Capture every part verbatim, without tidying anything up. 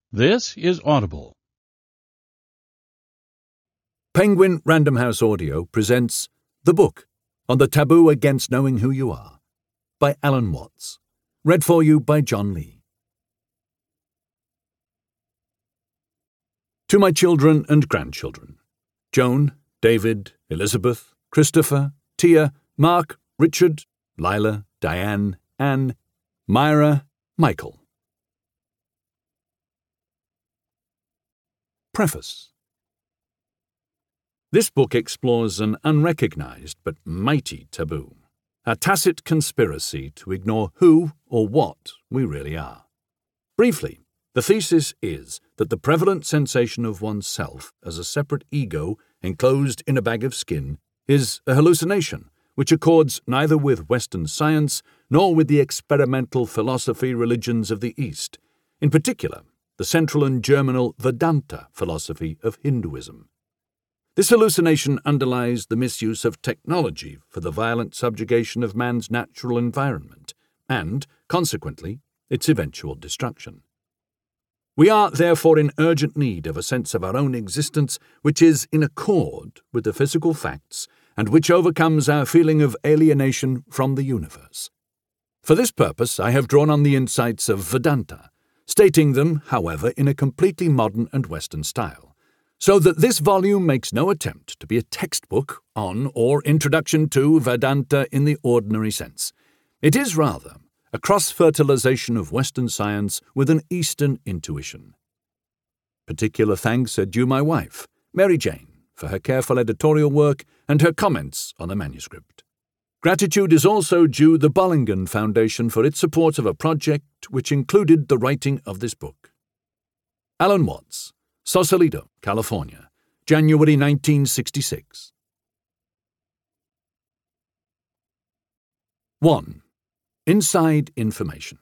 This is Audible. Penguin Random House Audio presents The Book on the Taboo Against Knowing Who You Are by Alan Watts. Read for you by John Lee. To my children and grandchildren, Joan, David, Elizabeth, Christopher, Tia, Mark, Richard, Lila, Diane, Anne, Myra, Michael. Preface. This book explores an unrecognized but mighty taboo, a tacit conspiracy to ignore who or what we really are. Briefly, the thesis is that the prevalent sensation of oneself as a separate ego enclosed in a bag of skin is a hallucination which accords neither with Western science nor with the experimental philosophy religions of the East, in particular the central and germinal Vedanta philosophy of Hinduism. This hallucination underlies the misuse of technology for the violent subjugation of man's natural environment and, consequently, its eventual destruction. We are therefore in urgent need of a sense of our own existence which is in accord with the physical facts and which overcomes our feeling of alienation from the universe. For this purpose I have drawn on the insights of Vedanta, stating them, however, in a completely modern and Western style, so that this volume makes no attempt to be a textbook on or introduction to Vedanta in the ordinary sense. It is rather a cross-fertilization of Western science with an Eastern intuition. Particular thanks are due my wife, Mary Jane, for her careful editorial work and her comments on the manuscript. Gratitude is also due the Bollingen Foundation for its support of a project which included the writing of this book. Alan Watts, Sausalito, California, January nineteen sixty-six. one. Inside Information.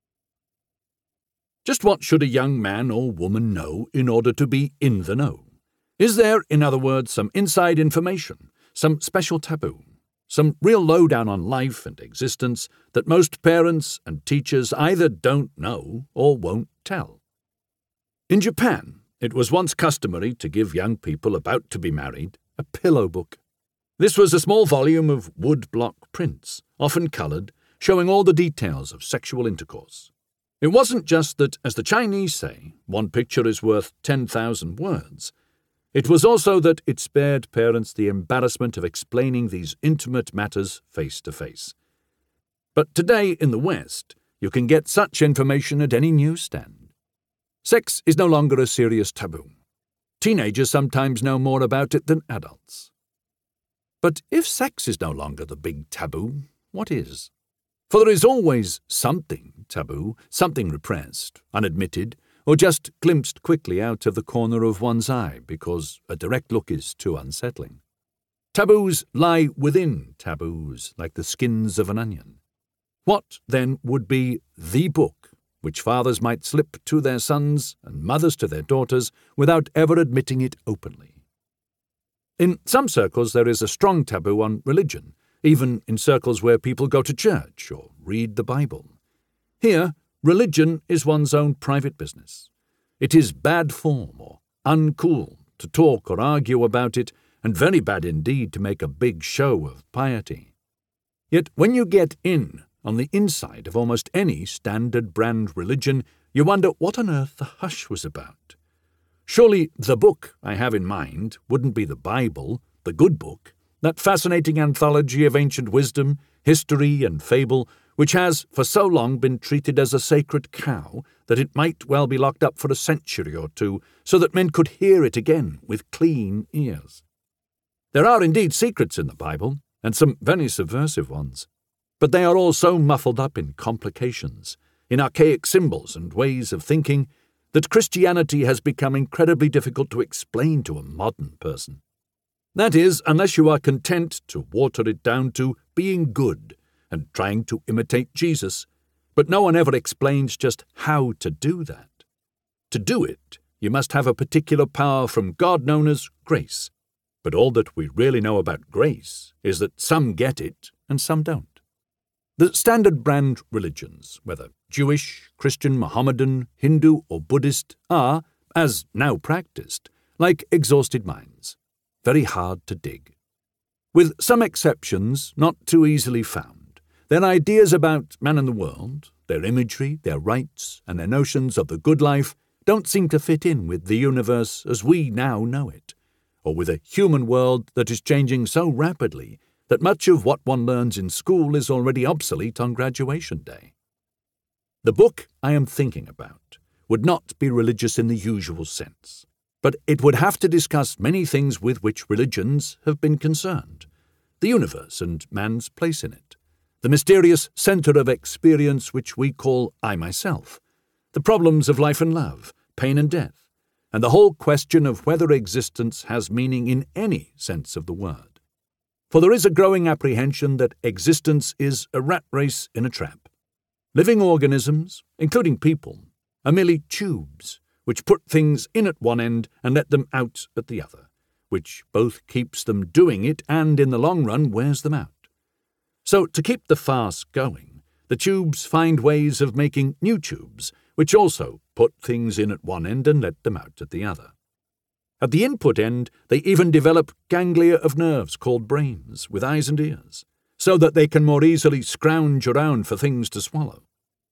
Just what should a young man or woman know in order to be in the know? Is there, in other words, some inside information, some special taboo, some real lowdown on life and existence that most parents and teachers either don't know or won't tell? In Japan, it was once customary to give young people about to be married a pillow book. This was a small volume of woodblock prints, often coloured, showing all the details of sexual intercourse. It wasn't just that, as the Chinese say, one picture is worth ten thousand words. It was also that it spared parents the embarrassment of explaining these intimate matters face to face. But today in the West, you can get such information at any newsstand. Sex is no longer a serious taboo. Teenagers sometimes know more about it than adults. But if sex is no longer the big taboo, what is? For there is always something taboo, something repressed, unadmitted, or just glimpsed quickly out of the corner of one's eye because a direct look is too unsettling. Taboos lie within taboos, like the skins of an onion. What, then, would be the book which fathers might slip to their sons and mothers to their daughters without ever admitting it openly? In some circles there is a strong taboo on religion, even in circles where people go to church or read the Bible. Here, religion is one's own private business. It is bad form or uncool to talk or argue about it, and very bad indeed to make a big show of piety. Yet when you get in on the inside of almost any standard brand religion, you wonder what on earth the hush was about. Surely the book I have in mind wouldn't be the Bible, the good book, that fascinating anthology of ancient wisdom, history, and fable, which has for so long been treated as a sacred cow that it might well be locked up for a century or two so that men could hear it again with clean ears. There are indeed secrets in the Bible, and some very subversive ones, but they are all so muffled up in complications, in archaic symbols and ways of thinking, that Christianity has become incredibly difficult to explain to a modern person. That is, unless you are content to water it down to being good and trying to imitate Jesus, but no one ever explains just how to do that. To do it, you must have a particular power from God known as grace, but all that we really know about grace is that some get it and some don't. The standard brand religions, whether Jewish, Christian, Mohammedan, Hindu or Buddhist, are, as now practiced, like exhausted mines, very hard to dig. With some exceptions not too easily found, their ideas about man and the world, their imagery, their rites, and their notions of the good life don't seem to fit in with the universe as we now know it, or with a human world that is changing so rapidly that much of what one learns in school is already obsolete on graduation day. The book I am thinking about would not be religious in the usual sense, but it would have to discuss many things with which religions have been concerned: the universe and man's place in it, the mysterious centre of experience which we call I myself, the problems of life and love, pain and death, and the whole question of whether existence has meaning in any sense of the word. For there is a growing apprehension that existence is a rat race in a trap. Living organisms, including people, are merely tubes which put things in at one end and let them out at the other, which both keeps them doing it and, in the long run, wears them out. So, to keep the farce going, the tubes find ways of making new tubes, which also put things in at one end and let them out at the other. At the input end, they even develop ganglia of nerves called brains, with eyes and ears, so that they can more easily scrounge around for things to swallow.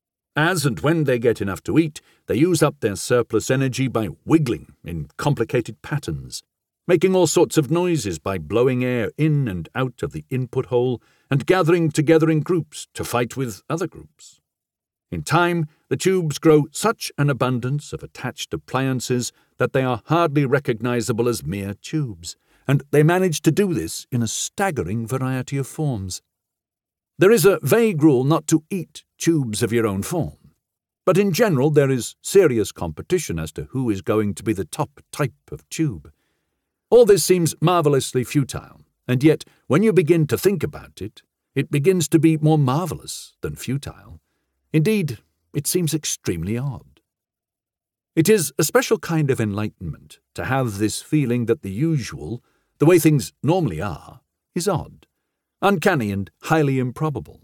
As and when they get enough to eat, they use up their surplus energy by wiggling in complicated patterns, making all sorts of noises by blowing air in and out of the input hole and gathering together in groups to fight with other groups. In time, the tubes grow such an abundance of attached appliances that they are hardly recognizable as mere tubes, and they manage to do this in a staggering variety of forms. There is a vague rule not to eat tubes of your own form, but in general there is serious competition as to who is going to be the top type of tube. All this seems marvellously futile, and yet when you begin to think about it, it begins to be more marvellous than futile. Indeed, it seems extremely odd. It is a special kind of enlightenment to have this feeling that the usual, the way things normally are, is odd, uncanny and highly improbable.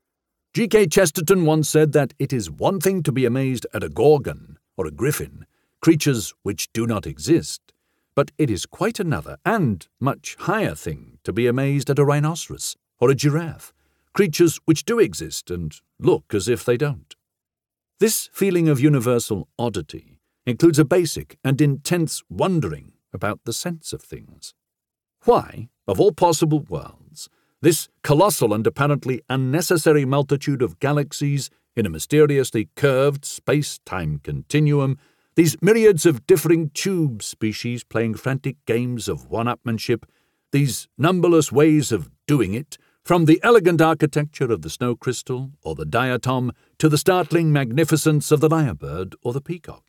G K Chesterton once said that it is one thing to be amazed at a gorgon or a griffin, creatures which do not exist, but it is quite another and much higher thing to be amazed at a rhinoceros or a giraffe, creatures which do exist and look as if they don't. This feeling of universal oddity includes a basic and intense wondering about the sense of things. Why, of all possible worlds, this colossal and apparently unnecessary multitude of galaxies in a mysteriously curved space-time continuum, these myriads of differing tube species playing frantic games of one-upmanship, these numberless ways of doing it, from the elegant architecture of the snow crystal or the diatom to the startling magnificence of the lyrebird or the peacock.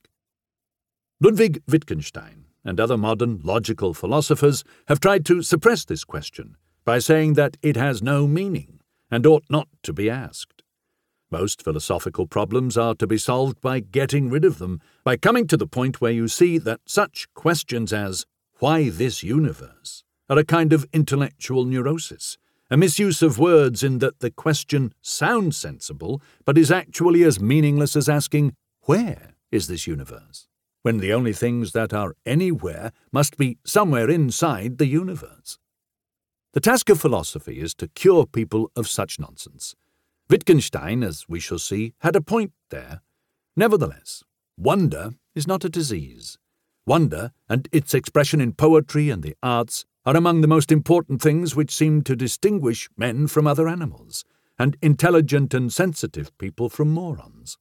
Ludwig Wittgenstein and other modern logical philosophers have tried to suppress this question by saying that it has no meaning and ought not to be asked. Most philosophical problems are to be solved by getting rid of them, by coming to the point where you see that such questions as, why this universe, are a kind of intellectual neurosis, a misuse of words in that the question sounds sensible but is actually as meaningless as asking, where is this universe, when the only things that are anywhere must be somewhere inside the universe. The task of philosophy is to cure people of such nonsense. Wittgenstein, as we shall see, had a point there. Nevertheless, wonder is not a disease. Wonder, and its expression in poetry and the arts, are among the most important things which seem to distinguish men from other animals, and intelligent and sensitive people from morons.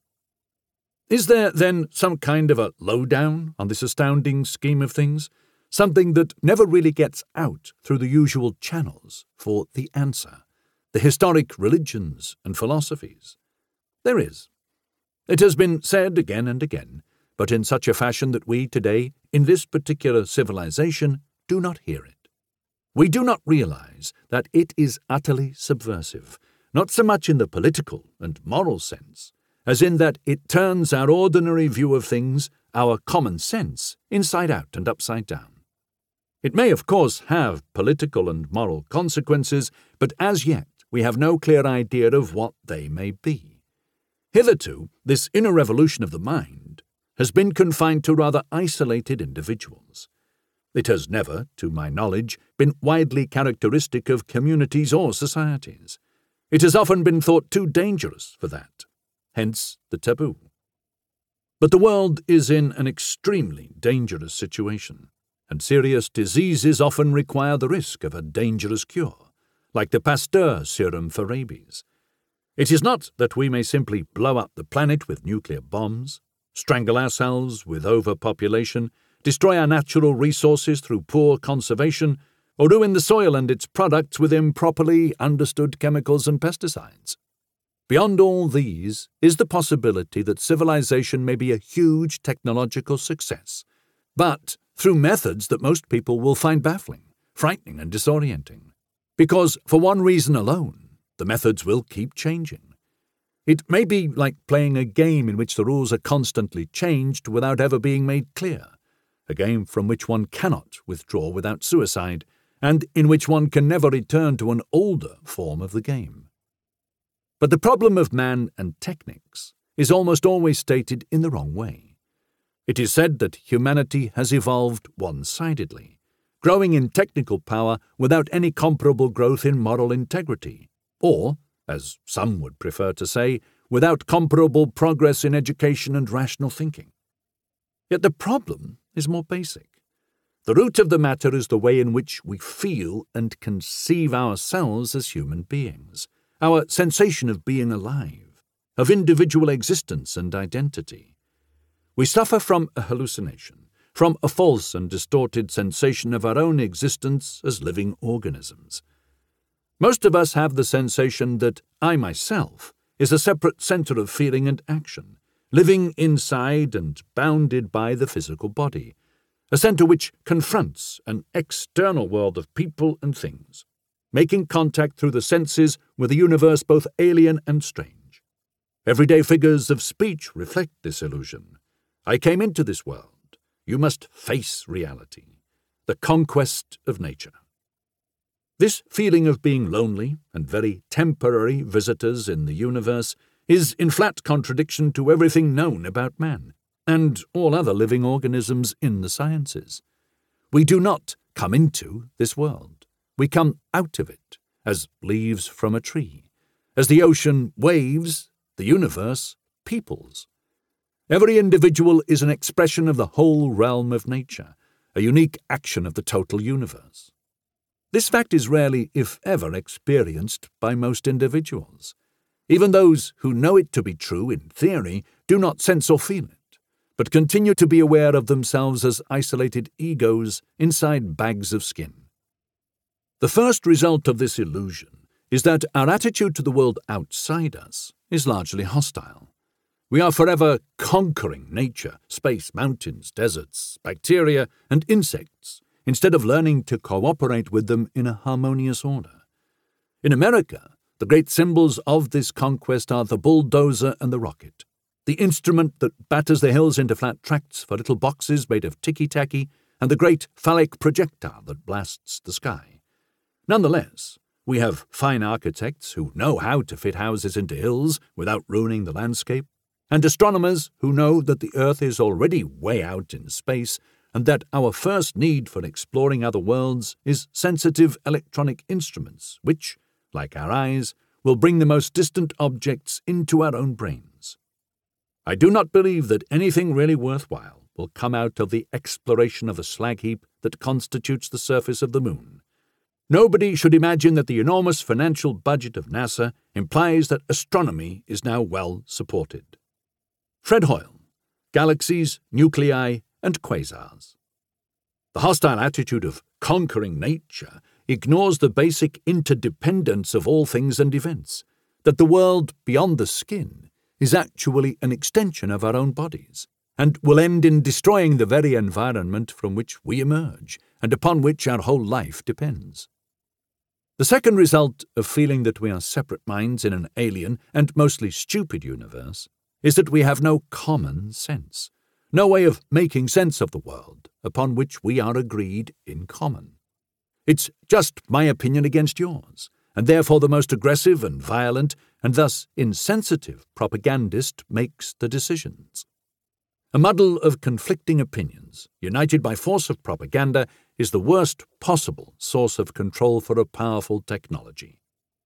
Is there, then, some kind of a lowdown on this astounding scheme of things? Something that never really gets out through the usual channels for the answer, the historic religions and philosophies? There is. It has been said again and again, but in such a fashion that we today, in this particular civilization, do not hear it. We do not realize that it is utterly subversive, not so much in the political and moral sense, as in that it turns our ordinary view of things, our common sense, inside out and upside down. It may, of course, have political and moral consequences, but as yet we have no clear idea of what they may be. Hitherto, this inner revolution of the mind has been confined to rather isolated individuals. It has never, to my knowledge, been widely characteristic of communities or societies. It has often been thought too dangerous for that, hence the taboo. But the world is in an extremely dangerous situation, and serious diseases often require the risk of a dangerous cure, like the Pasteur serum for rabies. It is not that we may simply blow up the planet with nuclear bombs, strangle ourselves with overpopulation, destroy our natural resources through poor conservation, or ruin the soil and its products with improperly understood chemicals and pesticides. Beyond all these is the possibility that civilization may be a huge technological success, but through methods that most people will find baffling, frightening, and disorienting. Because, for one reason alone, the methods will keep changing. It may be like playing a game in which the rules are constantly changed without ever being made clear, a game from which one cannot withdraw without suicide, and in which one can never return to an older form of the game. But the problem of man and techniques is almost always stated in the wrong way. It is said that humanity has evolved one-sidedly, growing in technical power without any comparable growth in moral integrity, or, as some would prefer to say, without comparable progress in education and rational thinking. Yet the problem is more basic. The root of the matter is the way in which we feel and conceive ourselves as human beings, our sensation of being alive, of individual existence and identity. We suffer from a hallucination, from a false and distorted sensation of our own existence as living organisms. Most of us have the sensation that I myself is a separate centre of feeling and action, living inside and bounded by the physical body, a centre which confronts an external world of people and things, making contact through the senses with a universe both alien and strange. Everyday figures of speech reflect this illusion. I came into this world. You must face reality, the conquest of nature. This feeling of being lonely and very temporary visitors in the universe is in flat contradiction to everything known about man and all other living organisms in the sciences. We do not come into this world. We come out of it, as leaves from a tree. As the ocean waves, the universe peoples. Every individual is an expression of the whole realm of nature, a unique action of the total universe. This fact is rarely, if ever, experienced by most individuals. Even those who know it to be true in theory do not sense or feel it, but continue to be aware of themselves as isolated egos inside bags of skin. The first result of this illusion is that our attitude to the world outside us is largely hostile. We are forever conquering nature, space, mountains, deserts, bacteria, and insects, instead of learning to cooperate with them in a harmonious order. In America, the great symbols of this conquest are the bulldozer and the rocket, the instrument that batters the hills into flat tracts for little boxes made of ticky-tacky, and the great phallic projectile that blasts the sky. Nonetheless, we have fine architects who know how to fit houses into hills without ruining the landscape, and astronomers who know that the Earth is already way out in space and that our first need for exploring other worlds is sensitive electronic instruments which, like our eyes, will bring the most distant objects into our own brains. I do not believe that anything really worthwhile will come out of the exploration of the slag heap that constitutes the surface of the moon. Nobody should imagine that the enormous financial budget of NASA implies that astronomy is now well supported. Fred Hoyle, Galaxies, Nuclei, and Quasars. The hostile attitude of conquering nature ignores the basic interdependence of all things and events, that the world beyond the skin is actually an extension of our own bodies, and will end in destroying the very environment from which we emerge, and upon which our whole life depends. The second result of feeling that we are separate minds in an alien and mostly stupid universe is that we have no common sense, no way of making sense of the world upon which we are agreed in common. It's just my opinion against yours, and therefore the most aggressive and violent and thus insensitive propagandist makes the decisions. A muddle of conflicting opinions, united by force of propaganda, is the worst possible source of control for a powerful technology.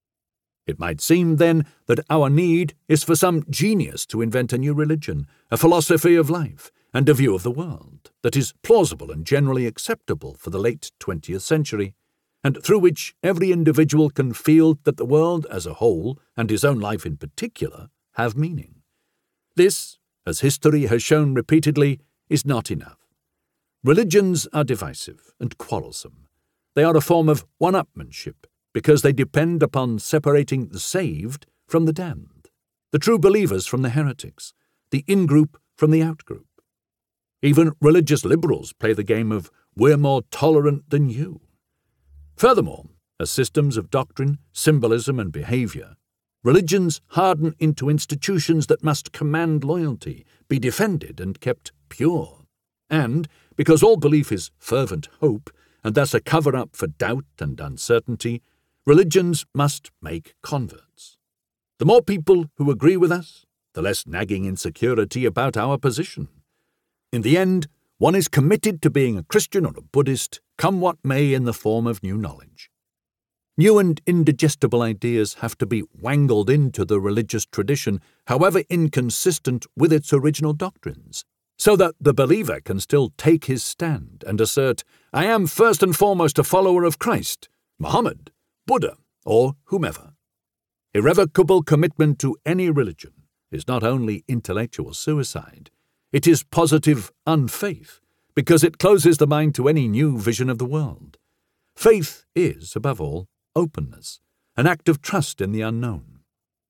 It might seem, then, that our need is for some genius to invent a new religion, a philosophy of life, and a view of the world that is plausible and generally acceptable for the late twentieth century, and through which every individual can feel that the world as a whole, and his own life in particular, have meaning. This, as history has shown repeatedly, is not enough. Religions are divisive and quarrelsome. They are a form of one-upmanship, because they depend upon separating the saved from the damned, the true believers from the heretics, the in-group from the out-group. Even religious liberals play the game of "we're more tolerant than you." Furthermore, as systems of doctrine, symbolism, and behavior, religions harden into institutions that must command loyalty, be defended and kept pure. And, because all belief is fervent hope, and thus a cover-up for doubt and uncertainty, religions must make converts. The more people who agree with us, the less nagging insecurity about our position. In the end, one is committed to being a Christian or a Buddhist, come what may in the form of new knowledge. New and indigestible ideas have to be wangled into the religious tradition, however inconsistent with its original doctrines, so that the believer can still take his stand and assert, "I am first and foremost a follower of Christ, Muhammad, Buddha, or whomever." Irrevocable commitment to any religion is not only intellectual suicide, it is positive unfaith, because it closes the mind to any new vision of the world. Faith is, above all, openness, an act of trust in the unknown.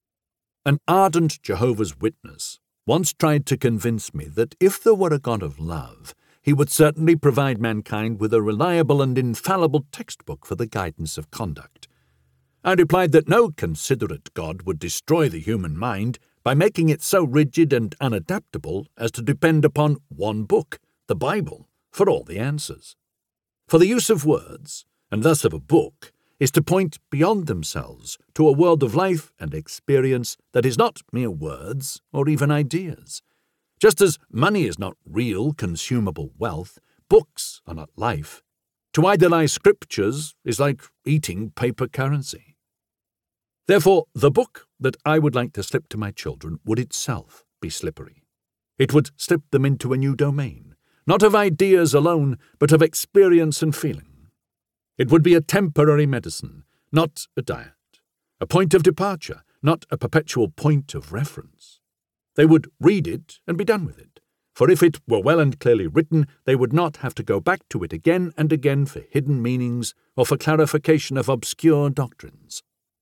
An ardent Jehovah's Witness once tried to convince me that if there were a God of love, he would certainly provide mankind with a reliable and infallible textbook for the guidance of conduct. I replied that no considerate God would destroy the human mind by making it so rigid and unadaptable as to depend upon one book, the Bible, for all the answers. For the use of words, and thus of a book, is to point beyond themselves to a world of life and experience that is not mere words or even ideas. Just as money is not real, consumable wealth, books are not life. To idolize scriptures is like eating paper currency. Therefore, the book that I would like to slip to my children would itself be slippery. It would slip them into a new domain, not of ideas alone, but of experience and feeling. It would be a temporary medicine, not a diet, a point of departure, not a perpetual point of reference. They would read it and be done with it, for if it were well and clearly written, they would not have to go back to it again and again for hidden meanings or for clarification of obscure doctrines.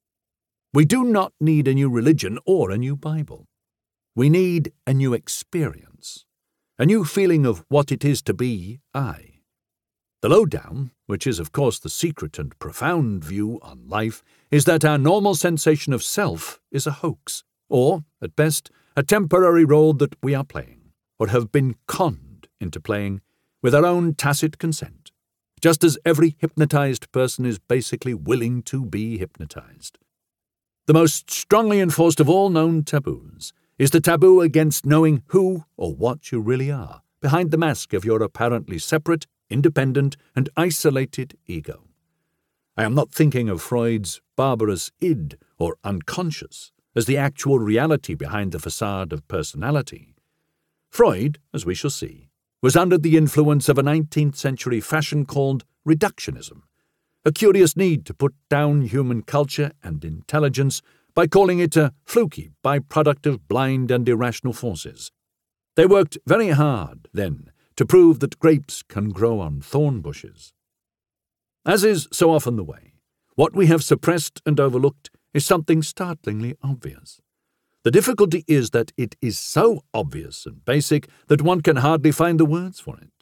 We do not need a new religion or a new Bible. We need a new experience, a new feeling of what it is to be I. The lowdown, which is of course the secret and profound view on life, is that our normal sensation of self is a hoax, or, at best, a temporary role that we are playing, or have been conned into playing, with our own tacit consent, just as every hypnotized person is basically willing to be hypnotized. The most strongly enforced of all known taboos is the taboo against knowing who or what you really are, behind the mask of your apparently separate, independent, and isolated ego. I am not thinking of Freud's barbarous id, or unconscious, as the actual reality behind the facade of personality. Freud, as we shall see, was under the influence of a nineteenth century fashion called reductionism, a curious need to put down human culture and intelligence by calling it a fluky byproduct of blind and irrational forces. They worked very hard, then, to prove that grapes can grow on thorn bushes. As is so often the way, what we have suppressed and overlooked is something startlingly obvious. The difficulty is that it is so obvious and basic that one can hardly find the words for it.